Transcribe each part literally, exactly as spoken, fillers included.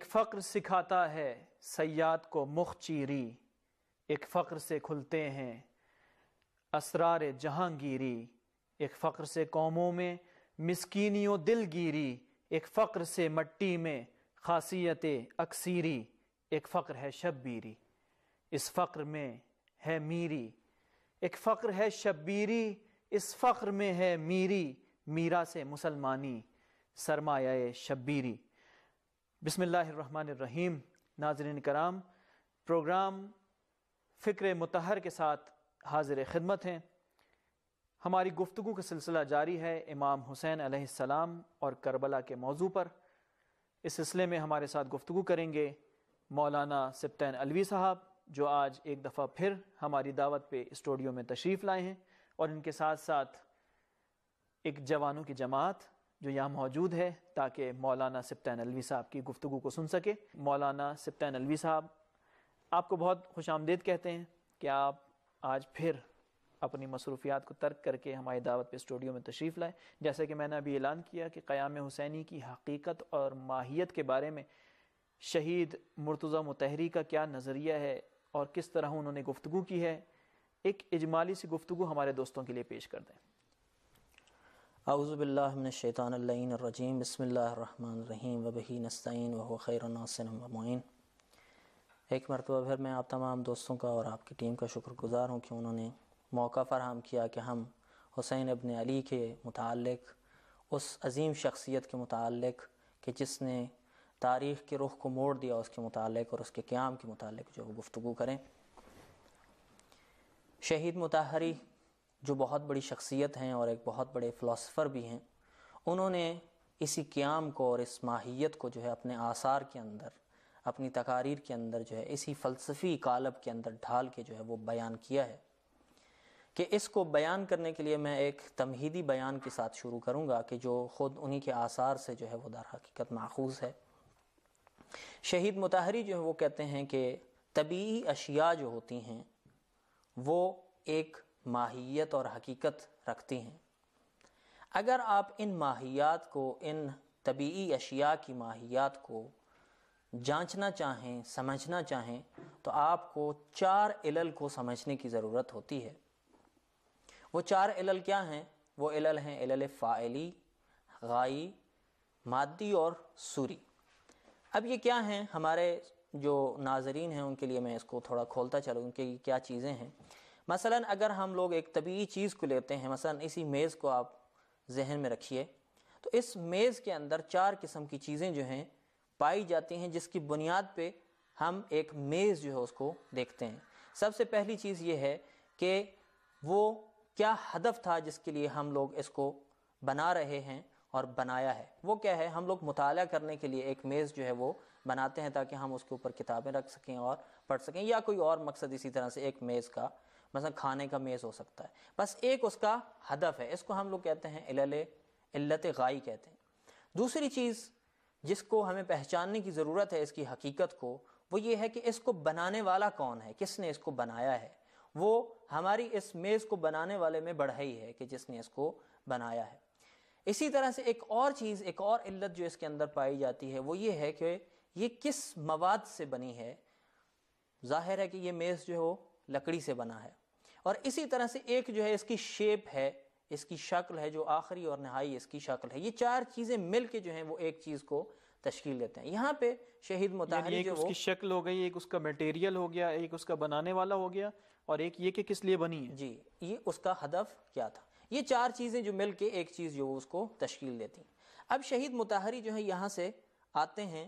فقر سکھاتا ہے صیاد کو مخ چیری، ایک فقر سے کھلتے ہیں اسرار جہانگیری، ایک فقر سے قوموں میں مسکینی و دل گیری، ایک فقر سے مٹی میں خاصیت اکثیری، ایک فقر ہے شبیری، اس فقر میں ہے میری، ایک فقر ہے شبیری، اس فقر میں ہے میری، میرا سے مسلمانی سرمایہ شبیری۔ بسم اللہ الرحمن الرحیم۔ ناظرین کرام، پروگرام فکر مطہر کے ساتھ حاضر خدمت ہیں۔ ہماری گفتگو کا سلسلہ جاری ہے امام حسین علیہ السلام اور کربلا کے موضوع پر۔ اس سلسلے میں ہمارے ساتھ گفتگو کریں گے مولانا سبطین علوی صاحب، جو آج ایک دفعہ پھر ہماری دعوت پہ اسٹوڈیو میں تشریف لائے ہیں، اور ان کے ساتھ ساتھ ایک جوانوں کی جماعت جو یہاں موجود ہے تاکہ مولانا سبطین علوی صاحب کی گفتگو کو سن سکے۔ مولانا سبطین علوی صاحب، آپ کو بہت خوش آمدید کہتے ہیں کہ آپ آج پھر اپنی مصروفیات کو ترک کر کے ہماری دعوت پہ اسٹوڈیو میں تشریف لائے۔ جیسا کہ میں نے ابھی اعلان کیا کہ قیام حسینی کی حقیقت اور ماہیت کے بارے میں شہید مرتضیٰ مطہری کا کیا نظریہ ہے اور کس طرح انہوں نے گفتگو کی ہے، ایک اجمالی سی گفتگو ہمارے دوستوں کے لیے پیش کر دیں۔ اعوذ باللہ من الشیطان اللعین الرجیم، بسم اللہ الرحمن الرحیم، وبہ نستعین وہو خیر الناصر و معین۔ ایک مرتبہ پھر میں آپ تمام دوستوں کا اور آپ کی ٹیم کا شکر گزار ہوں کہ انہوں نے موقع فراہم کیا کہ ہم حسین ابن علی کے متعلق، اس عظیم شخصیت کے متعلق کہ جس نے تاریخ کے رخ کو موڑ دیا، اس کے متعلق اور اس کے قیام کے متعلق جو گفتگو کریں۔ شہید مطہری جو بہت بڑی شخصیت ہیں اور ایک بہت بڑے فلاسفر بھی ہیں، انہوں نے اسی قیام کو اور اس ماہیت کو جو ہے اپنے آثار کے اندر، اپنی تقاریر کے اندر جو ہے اسی فلسفی قالب کے اندر ڈھال کے جو ہے وہ بیان کیا ہے کہ اس کو بیان کرنے کے لیے میں ایک تمہیدی بیان کے ساتھ شروع کروں گا کہ جو خود انہی کے آثار سے جو ہے وہ در حقیقت ماخوذ ہے۔ شہید مطہری جو ہے وہ کہتے ہیں کہ طبیعی اشیاء جو ہوتی ہیں وہ ایک ماہیت اور حقیقت رکھتی ہیں۔ اگر آپ ان ماہیات کو، ان طبیعی اشیاء کی ماہیات کو جانچنا چاہیں، سمجھنا چاہیں، تو آپ کو چار علل کو سمجھنے کی ضرورت ہوتی ہے۔ وہ چار علل کیا ہیں؟ وہ علل ہیں علل فاعلی، غائی، مادی اور صوری۔ اب یہ کیا ہیں؟ ہمارے جو ناظرین ہیں ان کے لیے میں اس کو تھوڑا کھولتا چلوں کہ یہ کیا چیزیں ہیں۔ مثلا اگر ہم لوگ ایک طبیعی چیز کو لیتے ہیں، مثلا اسی میز کو آپ ذہن میں رکھیے، تو اس میز کے اندر چار قسم کی چیزیں جو ہیں پائی جاتی ہیں، جس کی بنیاد پہ ہم ایک میز جو ہے اس کو دیکھتے ہیں۔ سب سے پہلی چیز یہ ہے کہ وہ کیا ہدف تھا جس کے لیے ہم لوگ اس کو بنا رہے ہیں اور بنایا ہے۔ وہ کیا ہے؟ ہم لوگ مطالعہ کرنے کے لیے ایک میز جو ہے وہ بناتے ہیں تاکہ ہم اس کے اوپر کتابیں رکھ سکیں اور پڑھ سکیں، یا کوئی اور مقصد اسی طرح سے ایک میز کا، مثلا کھانے کا میز ہو سکتا ہے، بس ایک اس کا ہدف ہے۔ اس کو ہم لوگ کہتے ہیں علل علت غائی کہتے ہیں۔ دوسری چیز جس کو ہمیں پہچاننے کی ضرورت ہے اس کی حقیقت کو، وہ یہ ہے کہ اس کو بنانے والا کون ہے، کس نے اس کو بنایا ہے۔ وہ ہماری اس میز کو بنانے والے میں بڑھئی ہے کہ جس نے اس کو بنایا ہے۔ اسی طرح سے ایک اور چیز، ایک اور علت جو اس کے اندر پائی جاتی ہے وہ یہ ہے کہ یہ کس مواد سے بنی ہے۔ ظاہر ہے کہ یہ میز جو ہے وہ لکڑی سے بنا ہے، اور اسی طرح سے ایک جو ہے اس کی شیپ ہے، اس کی شکل ہے، جو آخری اور نہائی اس کی شکل ہے۔ یہ چار چیزیں مل کے جو ہیں وہ ایک چیز کو تشکیل دیتے ہیں۔ یہاں پہ شہید مطہری ایک جو اس کی شکل ہو گئی، ایک اس کا میٹیریل ہو گیا، ایک اس کا بنانے والا ہو گیا، اور ایک یہ کہ کس لیے بنی ہے۔ جی، یہ اس کا ہدف کیا تھا۔ یہ چار چیزیں جو مل کے ایک چیز جو اس کو تشکیل دیتی ہیں۔ اب شہید مطہری جو ہے یہاں سے آتے ہیں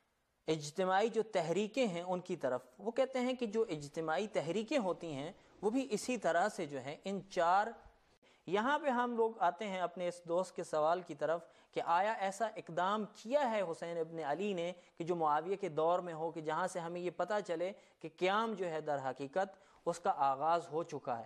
اجتماعی جو تحریکیں ہیں ان کی طرف۔ وہ کہتے ہیں کہ جو اجتماعی تحریکیں ہوتی ہیں وہ بھی اسی طرح سے جو ہیں ان چار، یہاں پہ ہم لوگ آتے ہیں اپنے اس دوست کے سوال کی طرف کہ آیا ایسا اقدام کیا ہے حسین ابن علی نے کہ جو معاویہ کے دور میں ہو، کہ جہاں سے ہمیں یہ پتہ چلے کہ قیام جو ہے در حقیقت اس کا آغاز ہو چکا ہے۔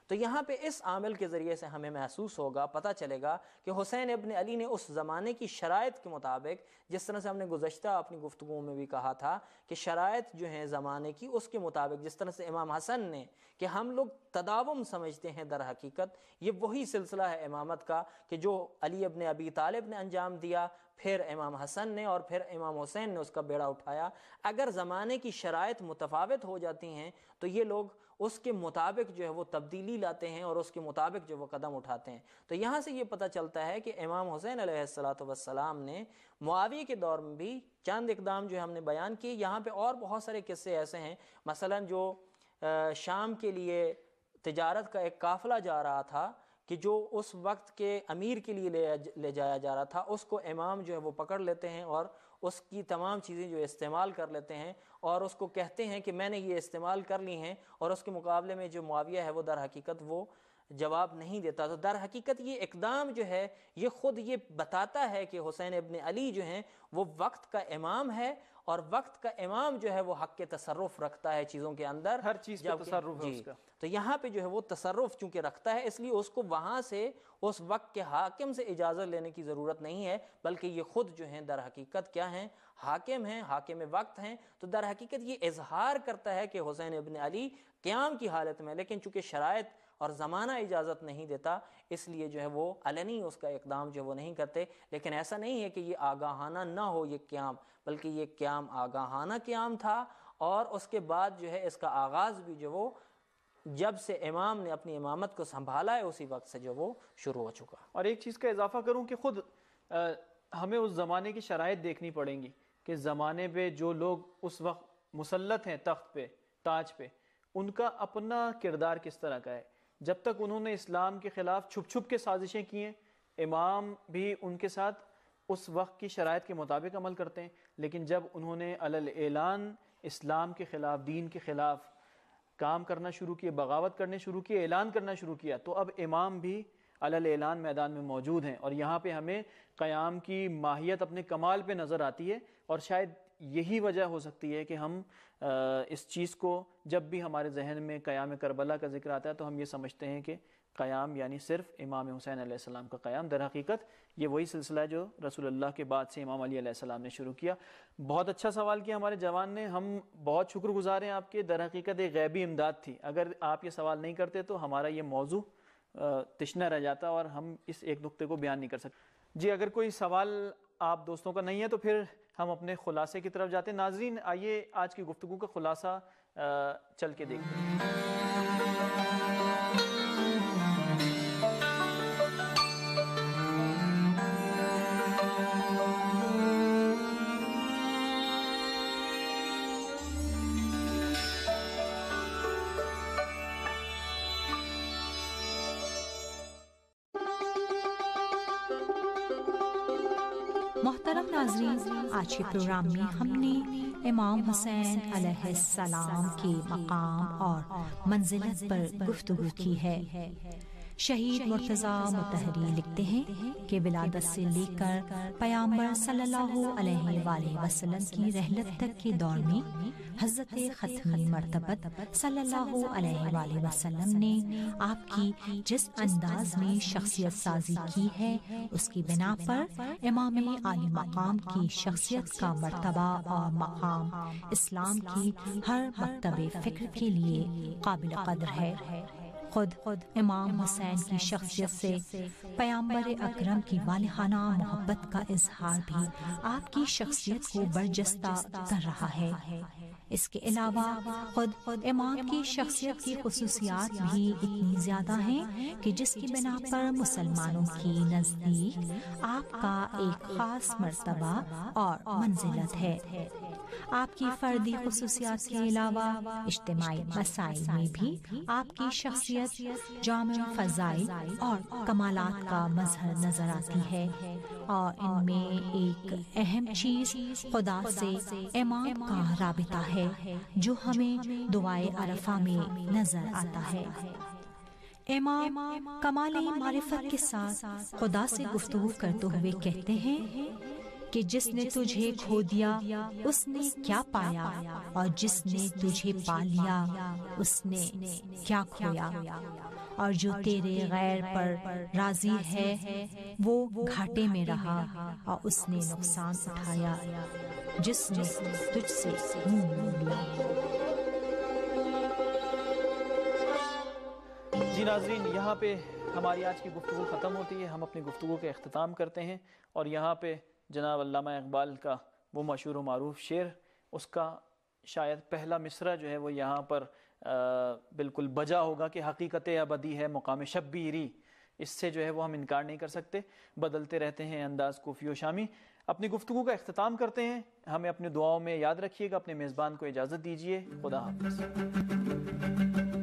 تو یہاں پہ اس عامل کے ذریعے سے ہمیں محسوس ہوگا، پتہ چلے گا کہ حسین ابن علی نے اس زمانے کی شرائط کے مطابق، جس طرح سے ہم نے گزشتہ اپنی گفتگو میں بھی کہا تھا کہ شرائط جو ہیں زمانے کی اس کے مطابق، جس طرح سے امام حسن نے کہ ہم لوگ تداوم سمجھتے ہیں، در حقیقت یہ وہی سلسلہ ہے امامت کا کہ جو علی ابن ابی طالب نے انجام دیا، پھر امام حسن نے اور پھر امام حسین نے اس کا بیڑا اٹھایا۔ اگر زمانے کی شرائط متفاوت ہو جاتی ہیں تو یہ لوگ اس کے مطابق جو ہے وہ تبدیلی لاتے ہیں اور اس کے مطابق جو وہ قدم اٹھاتے ہیں۔ تو یہاں سے یہ پتہ چلتا ہے کہ امام حسین علیہ الصلوۃ والسلام نے معاویہ کے دور میں بھی چند اقدام جو ہم نے بیان کیے۔ یہاں پہ اور بہت سارے قصے ایسے ہیں، مثلا جو شام کے لیے تجارت کا ایک قافلہ جا رہا تھا کہ جو اس وقت کے امیر کے لیے لے جایا جا رہا تھا، اس کو امام جو ہے وہ پکڑ لیتے ہیں اور اس کی تمام چیزیں جو استعمال کر لیتے ہیں اور اس کو کہتے ہیں کہ میں نے یہ استعمال کر لی ہیں، اور اس کے مقابلے میں جو معاویہ ہے وہ در حقیقت وہ جواب نہیں دیتا۔ تو در حقیقت یہ اقدام جو ہے یہ خود یہ بتاتا ہے کہ حسین ابن علی جو ہیں وہ وقت کا امام ہے، اور وقت کا امام جو ہے وہ حق کے تصرف رکھتا ہے چیزوں کے اندر، ہر چیز پہ تصرف ہے اس کا۔ تو یہاں پہ جو ہے وہ تصرف چونکہ رکھتا ہے، اس لیے اس کو وہاں سے اس وقت کے حاکم سے اجازت لینے کی ضرورت نہیں ہے، بلکہ یہ خود جو ہیں در حقیقت کیا ہیں، حاکم ہیں، حاکم وقت ہیں۔ تو در حقیقت یہ اظہار کرتا ہے کہ حسین ابن علی قیام کی حالت میں، لیکن چونکہ شرائط اور زمانہ اجازت نہیں دیتا، اس لیے جو ہے وہ علنی اس کا اقدام جو وہ نہیں کرتے۔ لیکن ایسا نہیں ہے کہ یہ آگاہانہ نہ ہو یہ قیام، بلکہ یہ قیام آگاہانہ قیام تھا، اور اس کے بعد جو ہے اس کا آغاز بھی جو وہ جب سے امام نے اپنی امامت کو سنبھالا ہے اسی وقت سے جو وہ شروع ہو چکا۔ اور ایک چیز کا اضافہ کروں کہ خود ہمیں اس زمانے کی شرائط دیکھنی پڑیں گی کہ زمانے پہ جو لوگ اس وقت مسلط ہیں تخت پہ، تاج پہ، ان کا اپنا کردار کس طرح کا ہے۔ جب تک انہوں نے اسلام کے خلاف چھپ چھپ کے سازشیں کی ہیں، امام بھی ان کے ساتھ اس وقت کی شرائط کے مطابق عمل کرتے ہیں، لیکن جب انہوں نے علی اعلان اسلام کے خلاف، دین کے خلاف کام کرنا شروع کیے، بغاوت کرنے شروع کیے، اعلان کرنا شروع کیا، تو اب امام بھی علی اعلان میدان میں موجود ہیں۔ اور یہاں پہ ہمیں قیام کی ماہیت اپنے کمال پہ نظر آتی ہے، اور شاید یہی وجہ ہو سکتی ہے کہ ہم اس چیز کو جب بھی ہمارے ذہن میں قیام کربلا کا ذکر آتا ہے تو ہم یہ سمجھتے ہیں کہ قیام یعنی صرف امام حسین علیہ السلام کا قیام۔ در حقیقت یہ وہی سلسلہ ہے جو رسول اللہ کے بعد سے امام علی علیہ السلام نے شروع کیا۔ بہت اچھا سوال کیا ہمارے جوان نے، ہم بہت شکر گزار ہیں آپ کے۔ در حقیقت ایک غیبی امداد تھی، اگر آپ یہ سوال نہیں کرتے تو ہمارا یہ موضوع تشنہ رہ جاتا اور ہم اس ایک نقطے کو بیان نہیں کر سکتے۔ جی اگر کوئی سوال آپ دوستوں کا نہیں ہے تو پھر ہم اپنے خلاصے کی طرف جاتے ہیں۔ ناظرین آئیے آج کی گفتگو کا خلاصہ چل کے دیکھتے ہیں۔ محترم ناظرین، آج کے پروگرام میں ہم نے امام حسین علیہ السلام کے مقام اور منزلت پر گفتگو کی ہے۔ شہید مرتضیٰ مطہری لکھتے ہیں کہ ولادت سے لے کر پیامبر صلی اللہ علیہ وآلہ وسلم کی رحلت تک کے دور میں حضرت ختمی مرتبت صلی اللہ علیہ وآلہ وسلم نے آپ کی جس انداز میں شخصیت سازی کی ہے، اس کی بنا پر امام عالی مقام کی شخصیت کا مرتبہ اور مقام اسلام کی ہر مکتب فکر کے لیے قابل قدر ہے۔ خود خود امام حسین کی شخصیت سے پیامبر اکرم کی والہانہ محبت کا اظہار بھی آپ کی شخصیت کو برجستہ کر رہا ہے۔ اس کے علاوہ خود خود امام کی شخصیت کی خصوصیات بھی اتنی زیادہ ہیں کہ جس کی بنا پر مسلمانوں کی نزدیک آپ کا ایک خاص مرتبہ اور منزلت ہے۔ آپ کی فردی خصوصیات کے علاوہ اجتماعی مسائل میں بھی آپ کی شخصیت جامع فضائل اور کمالات کا مظہر نظر آتی ہے، اور ان میں ایک اہم چیز خدا سے امام کا رابطہ ہے جو ہمیں دعائے عرفہ میں نظر آتا ہے۔ امام کمال معرفت کے ساتھ خدا سے گفتگو کرتے ہوئے کہتے ہیں کہ جس نے تجھے کھو دیا اس نے کیا پایا، اور جس نے تجھے پا لیا اس نے کیا کھویا۔ اور جو تیرے غیر پر راضی ہے وہ گھاٹے میں رہا، اور اس نے نقصان اٹھایا جس نے تجھ سے منہ موڑ لیا۔ جی ناظرین، یہاں پہ ہماری آج کی گفتگو ختم ہوتی ہے، ہم اپنی گفتگو کا اختتام کرتے ہیں، اور یہاں پہ جناب علامہ اقبال کا وہ مشہور و معروف شعر، اس کا شاید پہلا مصرع جو ہے وہ یہاں پر بالکل بجا ہوگا کہ حقیقت ابدی ہے مقام شبیری، اس سے جو ہے وہ ہم انکار نہیں کر سکتے۔ بدلتے رہتے ہیں انداز کوفی و شامی۔ اپنی گفتگو کا اختتام کرتے ہیں، ہمیں اپنے دعاؤں میں یاد رکھیے گا، اپنے میزبان کو اجازت دیجیے، خدا حافظ۔